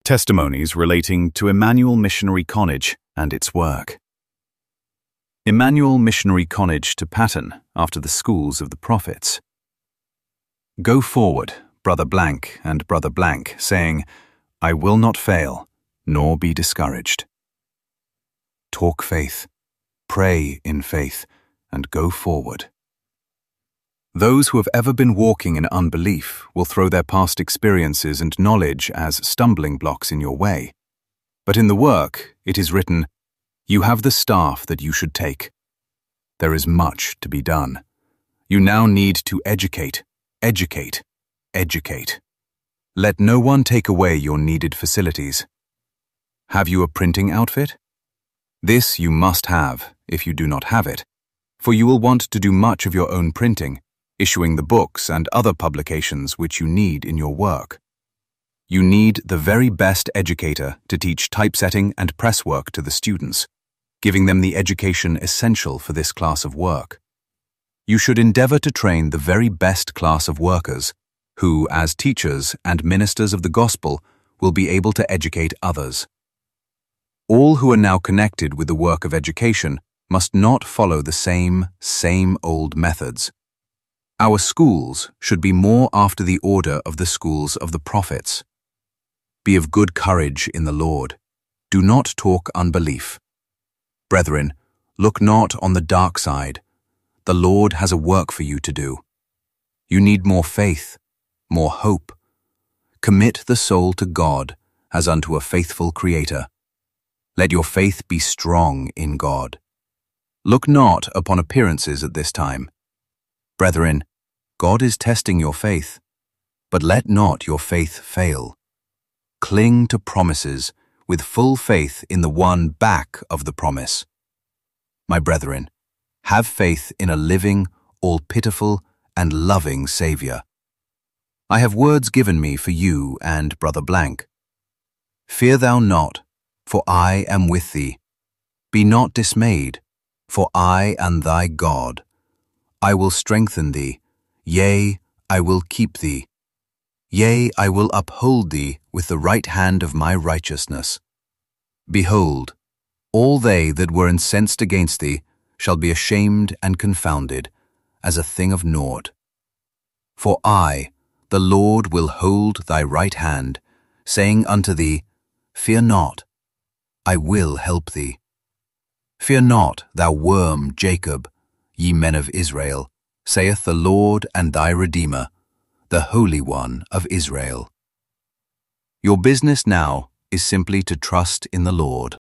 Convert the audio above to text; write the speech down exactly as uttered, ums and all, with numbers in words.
Testimonies relating to Emmanuel Missionary College and its work. Emmanuel Missionary College to pattern after the schools of the prophets. Go forward, Brother Blank and Brother Blank, saying, I will not fail, nor be discouraged. Talk faith, pray in faith, and go forward. Those who have ever been walking in unbelief will throw their past experiences and knowledge as stumbling blocks in your way. But in the work, it is written, You have the staff that you should take. There is much to be done. You now need to educate, educate, educate. Let no one take away your needed facilities. Have you a printing outfit? This you must have if you do not have it, for you will want to do much of your own printing, issuing the books and other publications which you need in your work. You need the very best educator to teach typesetting and press work to the students, giving them the education essential for this class of work. You should endeavor to train the very best class of workers, who, as teachers and ministers of the gospel, will be able to educate others. All who are now connected with the work of education must not follow the same, same old methods. Our schools should be more after the order of the schools of the prophets. Be of good courage in the Lord. Do not talk unbelief. Brethren, look not on the dark side. The Lord has a work for you to do. You need more faith, more hope. Commit the soul to God as unto a faithful Creator. Let your faith be strong in God. Look not upon appearances at this time. Brethren, God is testing your faith, but let not your faith fail. Cling to promises with full faith in the one back of the promise. My brethren, have faith in a living, all-pitiful, and loving Savior. I have words given me for you and Brother Blank. Fear thou not, for I am with thee. Be not dismayed, for I am thy God. I will strengthen thee. Yea, I will keep thee. Yea, I will uphold thee with the right hand of my righteousness. Behold, all they that were incensed against thee shall be ashamed and confounded, as a thing of naught. For I, the Lord, will hold thy right hand, saying unto thee, Fear not, I will help thee. Fear not, thou worm Jacob, ye men of Israel, saith the Lord and thy Redeemer, the Holy One of Israel. Your business now is simply to trust in the Lord.